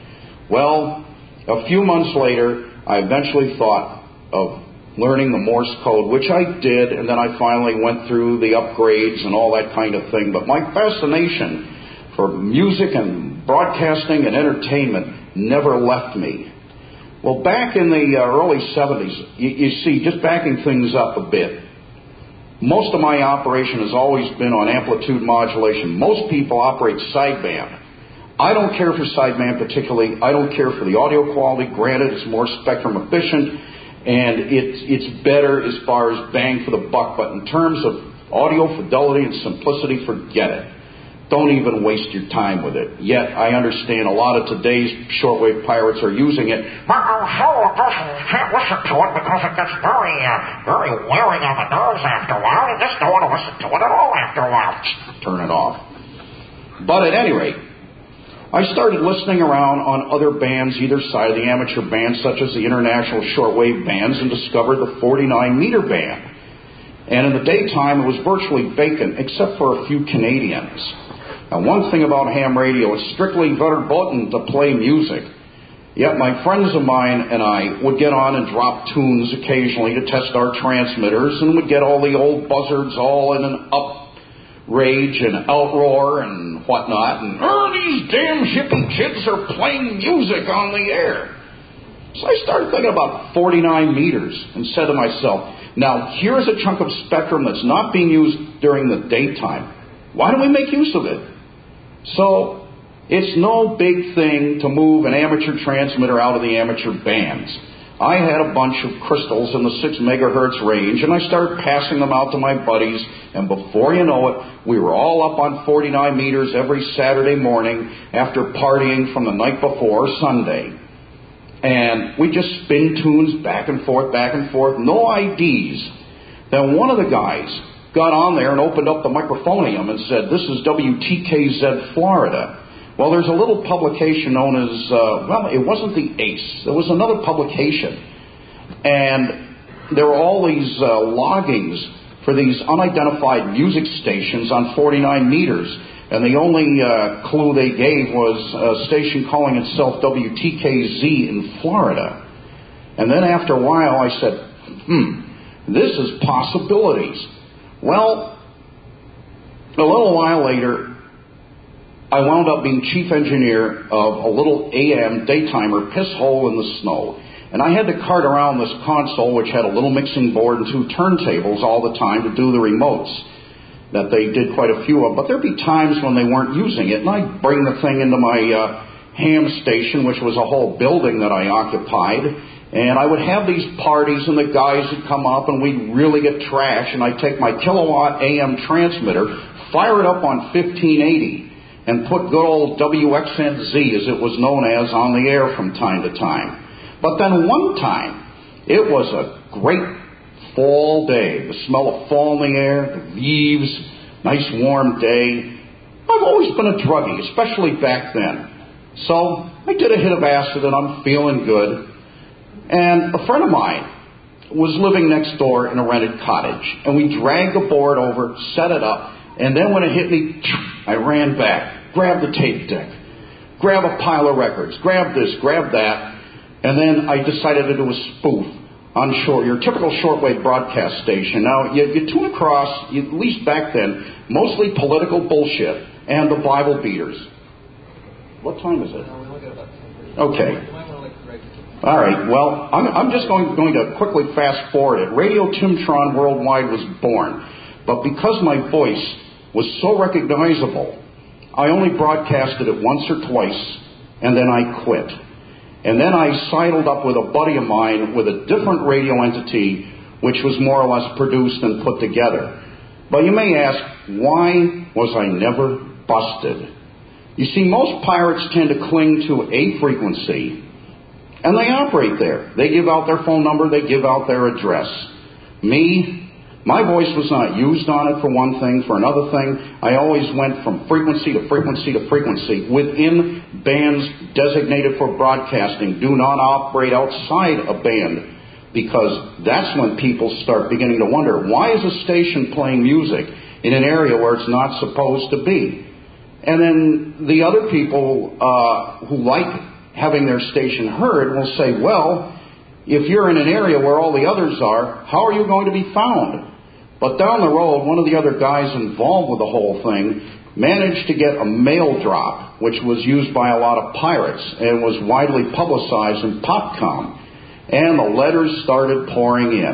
Well, a few months later, I eventually thought of learning the Morse code, which I did, and then I finally went through the upgrades and all that kind of thing. But my fascination for music and broadcasting and entertainment never left me. Well, back in the early 70s, you see, just backing things up a bit, most of my operation has always been on amplitude modulation. Most people operate sideband. I don't care for sideband particularly. I don't care for the audio quality. Granted, it's more spectrum efficient, and it's better as far as bang for the buck. But in terms of audio fidelity and simplicity, forget it. Don't even waste your time with it. Yet, I understand a lot of today's shortwave pirates are using it. But you can't listen to it because it gets very wearing on the nerves after a while. You just don't want to listen to it at all after a while. Turn it off. But at any rate, I started listening around on other bands either side of the amateur band, such as the international shortwave bands, and discovered the 49-meter band. And in the daytime, it was virtually vacant, except for a few Canadians. Now, one thing about ham radio, it's strictly verboten to play music. Yet my friends of mine and I would get on and drop tunes occasionally to test our transmitters, and would get all the old buzzards all in an outrage and outroar and whatnot, and these damn hippie kids are playing music on the air. So I started thinking about 49 meters and said to myself, now here's a chunk of spectrum that's not being used during the daytime. Why don't we make use of it? So it's no big thing to move an amateur transmitter out of the amateur bands. I had a bunch of crystals in the 6 megahertz range, and I started passing them out to my buddies, and before you know it, we were all up on 49 meters every Saturday morning after partying from the night before Sunday. And we just spin tunes back and forth, no IDs. Then one of the guys got on there and opened up the microphonium and said, this is WTKZ Florida. Well, there's a little publication known as, it wasn't the ACE. There was another publication. And there were all these loggings for these unidentified music stations on 49 meters. And the only clue they gave was a station calling itself WTKZ in Florida. And then after a while I said, this is possibilities. Well, a little while later, I wound up being chief engineer of a little AM daytimer piss hole in the snow. And I had to cart around this console, which had a little mixing board and 2 turntables all the time to do the remotes that they did quite a few of. But there'd be times when they weren't using it, and I'd bring the thing into my ham station, which was a whole building that I occupied, and I would have these parties, and the guys would come up, and we'd really get trash, and I'd take my kilowatt AM transmitter, fire it up on 1580, and put good old WXNZ, as it was known as, on the air from time to time. But then one time, it was a great fall day, the smell of fall in the air, the leaves, nice warm day. I've always been a druggie, especially back then. So I did a hit of acid, and I'm feeling good. And a friend of mine was living next door in a rented cottage, and we dragged the board over, set it up, and then when it hit me, I ran back, grabbed the tape deck, grabbed a pile of records, grabbed this, grabbed that, and then I decided to do a spoof on your typical shortwave broadcast station. Now, you tune across, at least back then, mostly political bullshit and the Bible beaters. What time is it? Okay. All right, well, I'm just going to quickly fast forward it. Radio Timtron Worldwide was born, but because my voice was so recognizable, I only broadcasted it once or twice, and then I quit. And then I sidled up with a buddy of mine with a different radio entity, which was more or less produced and put together. But you may ask, why was I never busted? You see, most pirates tend to cling to a frequency, and they operate there. They give out their phone number, they give out their address. Me, My voice was not used on it, for one thing. For another thing, I always went from frequency to frequency to frequency within bands designated for broadcasting. Do not operate outside a band, because that's when people start beginning to wonder, why is a station playing music in an area where it's not supposed to be? And then the other people who like having their station heard will say, well, if you're in an area where all the others are, how are you going to be found? But down the road, one of the other guys involved with the whole thing managed to get a mail drop, which was used by a lot of pirates and was widely publicized in PopCom. And the letters started pouring in.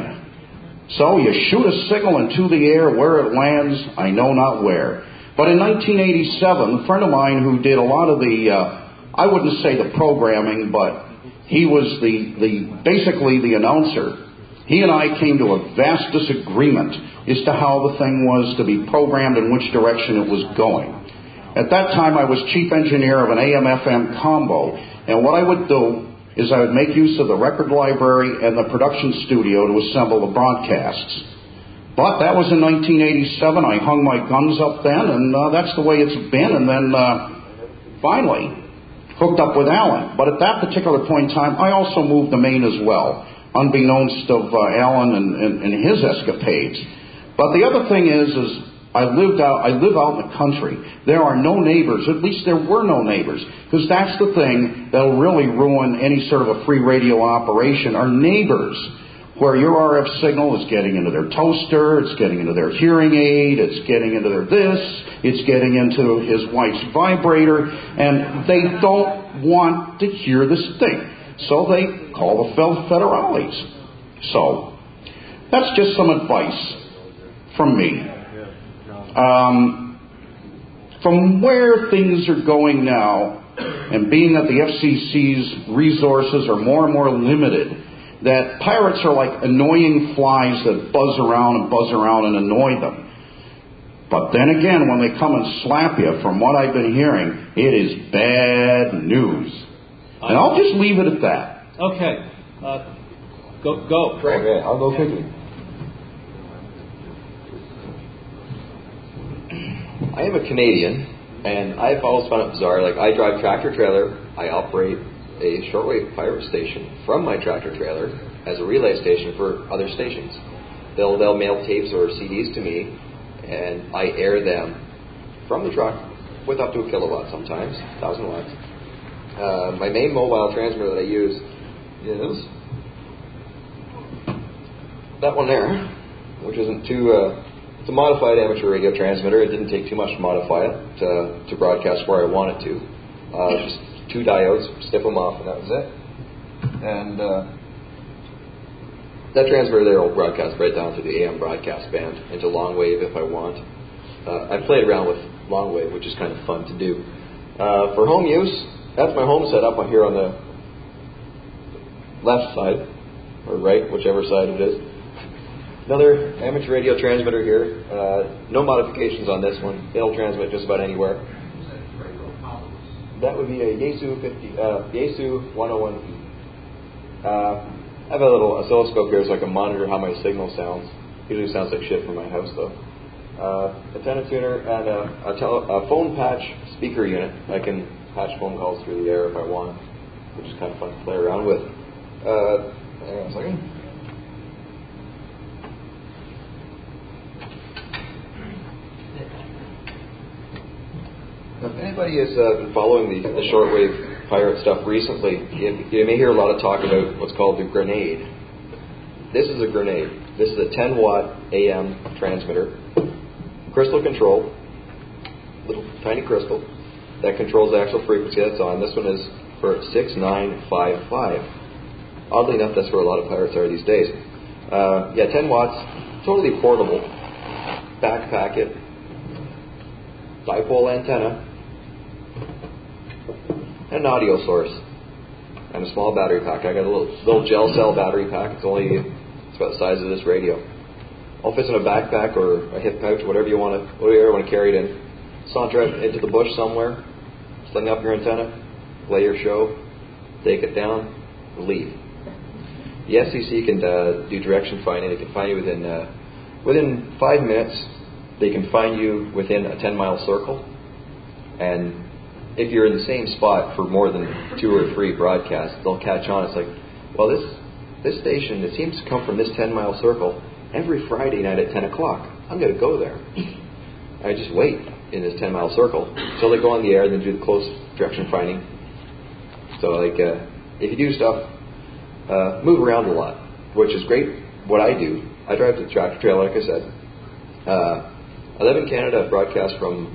So you shoot a signal into the air, where it lands, I know not where. But in 1987, a friend of mine who did a lot of the, I wouldn't say the programming, but he was basically the announcer. He and I came to a vast disagreement as to how the thing was to be programmed and which direction it was going. At that time, I was chief engineer of an AM/FM combo, and what I would do is I would make use of the record library and the production studio to assemble the broadcasts. But that was in 1987. I hung my guns up then, and that's the way it's been. And then finally hooked up with Alan. But at that particular point in time, I also moved to Maine as well, unbeknownst of Alan and his escapades. But the other thing is I live out in the country. There are no neighbors. At least there were no neighbors, because that's the thing that'll really ruin any sort of a free radio operation. Are neighbors, where your RF signal is getting into their toaster, it's getting into their hearing aid, it's getting into their this, it's getting into his wife's vibrator, and they don't want to hear this thing. So they call the federales. So that's just some advice from me. From where things are going now, and being that the FCC's resources are more and more limited, that pirates are like annoying flies that buzz around and annoy them. But then again, when they come and slap you, from what I've been hearing, it is bad news. And I'll just leave it at that. Okay. Go. Craig. Okay, I'll go quickly. I am a Canadian, and I've always found it bizarre. Like, I drive tractor trailer. I operate a shortwave pirate station from my tractor trailer as a relay station for other stations. They'll mail tapes or CDs to me, and I air them from the truck with up to a kilowatt sometimes, 1,000 watts. My main mobile transmitter that I use is that one there, which isn't too... It's a modified amateur radio transmitter. It didn't take too much to modify it to broadcast where I want it to. Just 2 diodes, snip them off, and that was it. And that transmitter there will broadcast right down to the AM broadcast band into long wave if I want. I've played around with long wave, which is kind of fun to do. For home use, that's my home setup here on the left side, or right, whichever side it is. Another amateur radio transmitter here. No modifications on this one. It'll transmit just about anywhere. That would be a Yaesu 101E. I have a little oscilloscope here so I can monitor how my signal sounds. Usually sounds like shit from my house though. Antenna tuner and a phone patch speaker unit. I can patch phone calls through the air if I want, which is kind of fun to play around with. Hang on a second. If anybody has been following the shortwave pirate stuff recently, you may hear a lot of talk about what's called the grenade. This is a grenade. This is a 10-watt AM transmitter, crystal control, little tiny crystal that controls the actual frequency that's on. This one is for 6955. Oddly enough, that's where a lot of pirates are these days. 10 watts, totally portable. Backpack it. Dipole antenna. And an audio source. And a small battery pack. I got a little gel cell battery pack. It's about the size of this radio. All fits in a backpack or a hip pouch, whatever you want to carry it in. Saunter it into the bush somewhere. Sling up your antenna. Play your show. Take it down. Leave. The FCC can do direction finding. They can find you within within 5 minutes, they can find you within a 10-mile circle. And if you're in the same spot for more than 2 or 3 broadcasts, they'll catch on. It's like, well, this station, it seems to come from this 10-mile circle every Friday night at 10 o'clock. I'm going to go there. I just wait in this 10-mile circle until they go on the air, then do the close direction finding. So, like, if you do stuff, move around a lot, which is great. What I do, I drive the tractor trailer, like I said. I live in Canada. I've broadcast from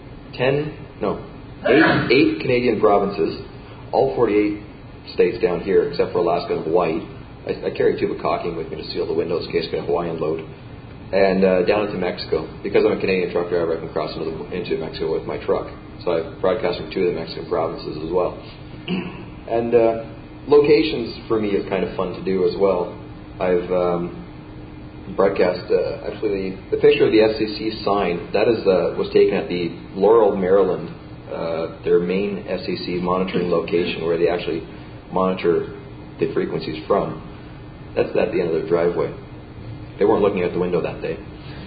8 Canadian provinces, all 48 states down here, except for Alaska and Hawaii. I carry a tube of caulking with me to seal the windows in case I get a Hawaiian load. And down into Mexico. Because I'm a Canadian truck driver, I can cross into Mexico with my truck. So I broadcast from 2 of the Mexican provinces as well. And locations for me is kind of fun to do as well. I've broadcast, actually, the picture of the FCC sign, that was taken at the Laurel, Maryland, their main FCC monitoring location where they actually monitor the frequencies from. That's at the end of their driveway. They weren't looking out the window that day.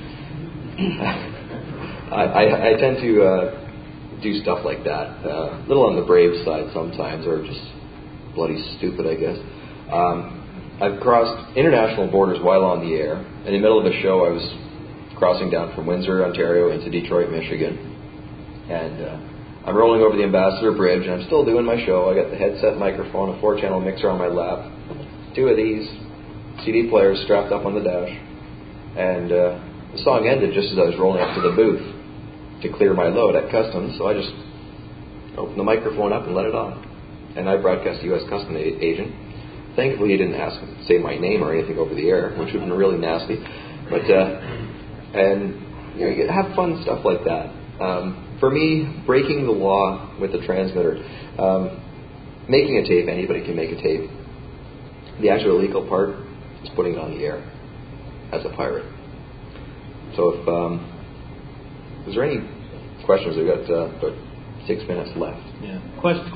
I tend to do stuff like that. A little on the brave side sometimes, or just bloody stupid, I guess. I've crossed international borders while on the air. In the middle of a show, I was crossing down from Windsor, Ontario, into Detroit, Michigan. And I'm rolling over the Ambassador Bridge, and I'm still doing my show. I got the headset microphone, a 4-channel mixer on my lap, 2 of these, CD players strapped up on the dash. And the song ended just as I was rolling up to the booth to clear my load at Customs, so I just opened the microphone up and let it on. And I broadcast U.S. Customs agent. Thankfully, he didn't say my name or anything over the air, which would have been really nasty. But and you have fun stuff like that. For me, breaking the law with the transmitter, making a tape, anybody can make a tape. The actual illegal part is putting it on the air as a pirate. So if is there any questions? We've got about 6 minutes left. Yeah. Questions.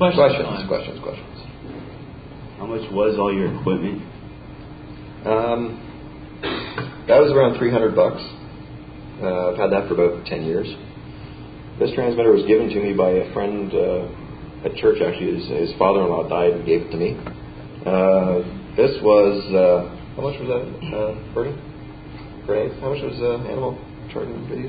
How much was all your equipment? That was around $300. I've had that for about 10 years. This transmitter was given to me by a friend at church. Actually, his father-in-law died and gave it to me. This was how much was that, Bernie? Greg, how much was Animal charging for these?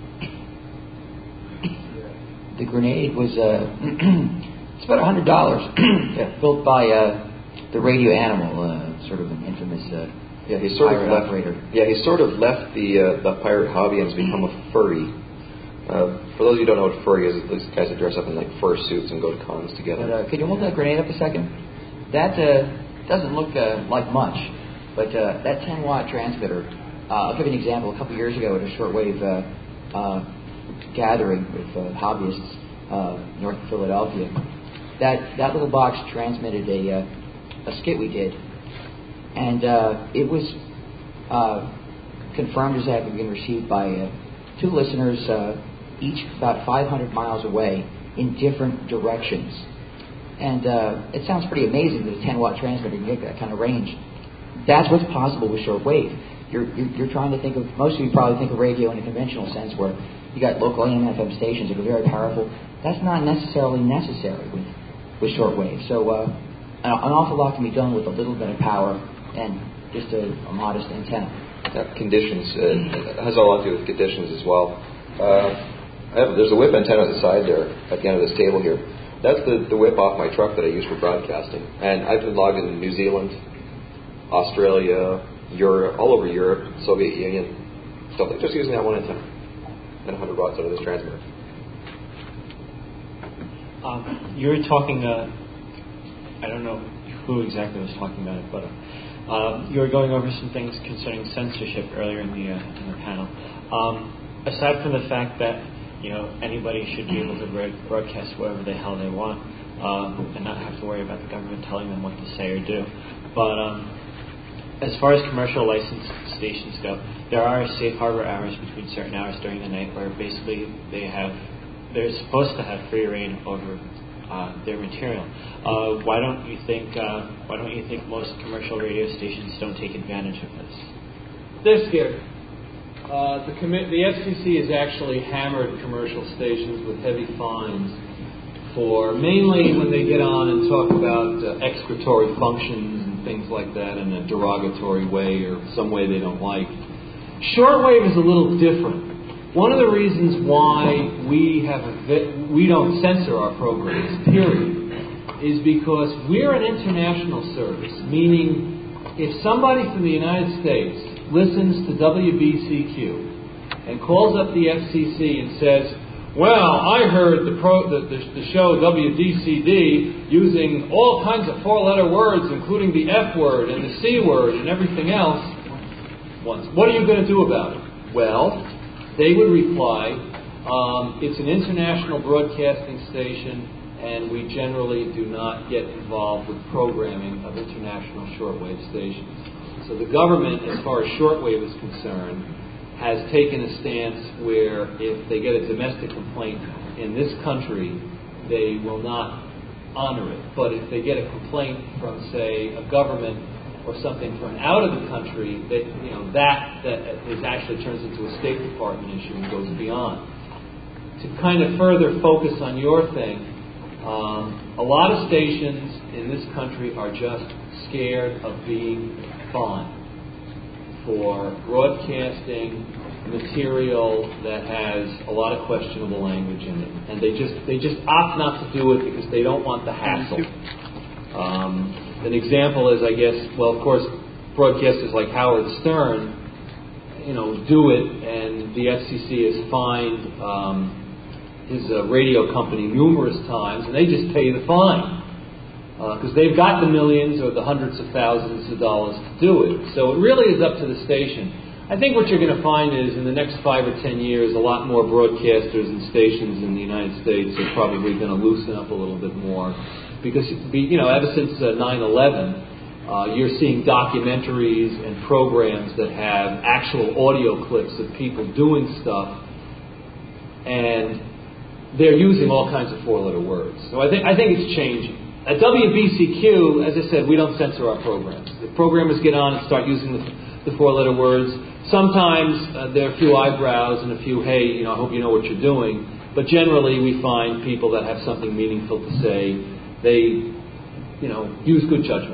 The grenade was it's about $100. Yeah. Built by the Radio Animal, sort of an infamous he sort of left. Operator. Yeah, he sort of left the pirate hobby and has become a furry. For those of you who don't know what furry is, these guys that dress up in like fur suits and go to cons together. But could you hold that grenade up a second? That doesn't look like much, but that 10-watt transmitter. I'll give you an example. A couple years ago at a shortwave gathering with hobbyists north of Philadelphia, that little box transmitted a skit we did, and it was confirmed as having been received by 2 listeners, each about 500 miles away in different directions. And it sounds pretty amazing that a 10-watt transmitter can get that kind of range. That's what's possible with shortwave. You're trying to think of, most of you probably think of radio in a conventional sense where you got local AM and FM stations that are very powerful. That's not necessarily necessary with shortwave. So an awful lot can be done with a little bit of power and just a modest antenna. Conditions. It has a lot to do with conditions as well. There's a whip antenna on the side there at the end of this table here. That's the whip off my truck that I use for broadcasting. And I've been logged in New Zealand, Australia, Europe, all over Europe, Soviet Union, stuff like just using that one antenna and 100 watts out of this transmitter. You were talking, I don't know who exactly was talking about it, but you were going over some things concerning censorship earlier in the panel. Aside from the fact that anybody should be able to broadcast whatever the hell they want and not have to worry about the government telling them what to say or do, but as far as commercial licensed stations go, there are safe harbor hours between certain hours during the night where basically they're supposed to have free reign over their material. Why don't you think most commercial radio stations don't take advantage of this? They're scared. The FCC has actually hammered commercial stations with heavy fines for mainly when they get on and talk about excretory functions and things like that in a derogatory way or some way they don't like. Shortwave is a little different. One of the reasons why we don't censor our programs, period, is because we're an international service, meaning if somebody from the United States listens to WBCQ and calls up the FCC and says, well, I heard the show WDCD using all kinds of four-letter words, including the F word and the C word and everything else, what are you going to do about it? Well, they would reply, it's an international broadcasting station, and we generally do not get involved with programming of international shortwave stations. So the government, as far as shortwave is concerned, has taken a stance where if they get a domestic complaint in this country, they will not honor it. But if they get a complaint from, say, a government or something from out of the country, that actually turns into a State Department issue and goes beyond. To kind of further focus on your thing, a lot of stations in this country are just scared of being fined for broadcasting material that has a lot of questionable language in it, and they just opt not to do it because they don't want the hassle. An example is, I guess, well, of course, broadcasters like Howard Stern, do it, and the FCC has fined his radio company numerous times, and they just pay the fine because they've got the millions or the hundreds of thousands of dollars to do it. So it really is up to the station. I think what you're going to find is in the next 5 or 10 years, a lot more broadcasters and stations in the United States are probably going to loosen up a little bit more because, ever since 9/11, you're seeing documentaries and programs that have actual audio clips of people doing stuff, and they're using all kinds of four-letter words. So I think it's changing. At WBCQ, as I said, we don't censor our programs. The programmers get on and start using the four-letter words. Sometimes there are a few eyebrows and a few, hey, I hope you know what you're doing. But generally, we find people that have something meaningful to say. They, use good judgment.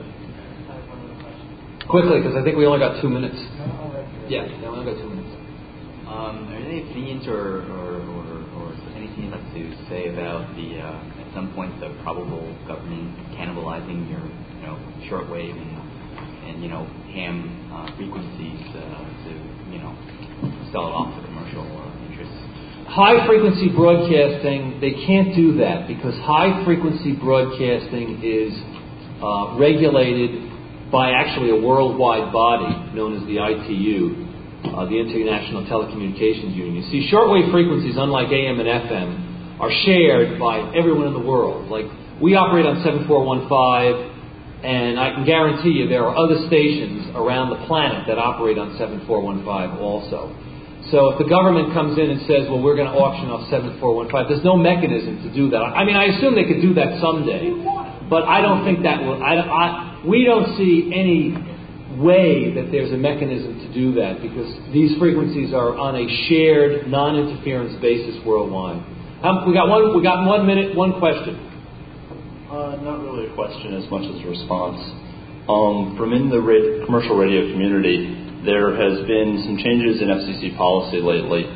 Quickly, because I think we only got 2 minutes. Yeah, we only got 2 minutes. Are there any opinions or anything you'd like to say about at some point the probable government cannibalizing your shortwave and ham frequencies to sell it off to commercial interests? High frequency broadcasting, they can't do that because high frequency broadcasting is regulated by actually a worldwide body known as the ITU. The International Telecommunications Union. You see, shortwave frequencies, unlike AM and FM, are shared by everyone in the world. Like, we operate on 7415, and I can guarantee you there are other stations around the planet that operate on 7415 also. So if the government comes in and says, well, we're going to auction off 7415, there's no mechanism to do that. I mean, I assume they could do that someday, but I don't think that will... we don't see any way that there's a mechanism to do that because these frequencies are on a shared non-interference basis worldwide. We got 1 minute, one question. Not really a question as much as a response. From in the commercial radio community, there has been some changes in FCC policy lately,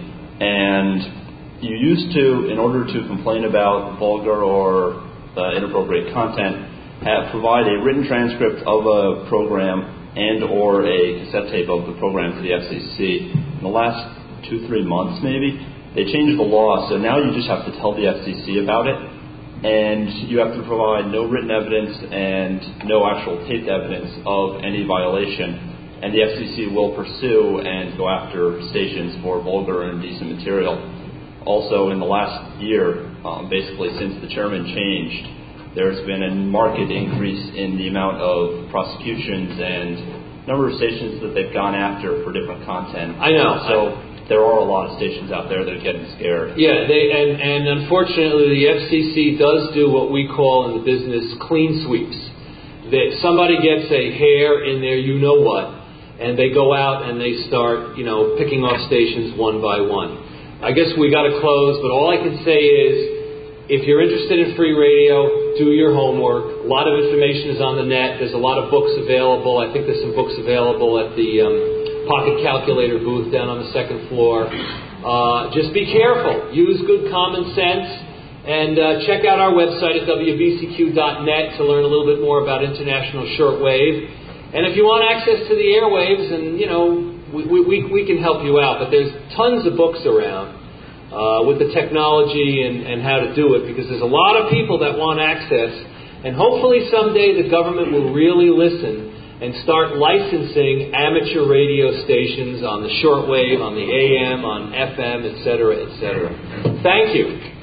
and you used to, in order to complain about vulgar or inappropriate content, provide a written transcript of a program and or a cassette tape of the program to the FCC. In the last 2-3 months, maybe, they changed the law, so now you just have to tell the FCC about it, and you have to provide no written evidence and no actual taped evidence of any violation, and the FCC will pursue and go after stations for vulgar and indecent material. Also, in the last year, basically since the chairman changed, there's been a marked increase in the amount of prosecutions and number of stations that they've gone after for different content. I know. So there are a lot of stations out there that are getting scared. Yeah, and unfortunately the FCC does do what we call in the business clean sweeps. That somebody gets a hair in their you-know-what, and they go out and they start, picking off stations one by one. I guess we got to close, but all I can say is, if you're interested in free radio, do your homework. A lot of information is on the net. There's a lot of books available. I think there's some books available at the Pocket Calculator booth down on the second floor. Just be careful. Use good common sense. And check out our website at wbcq.net to learn a little bit more about international shortwave. And if you want access to the airwaves, and we can help you out. But there's tons of books around with the technology and how to do it, because there's a lot of people that want access. And hopefully someday the government will really listen and start licensing amateur radio stations on the shortwave, on the AM, on FM, etc., etc. Thank you.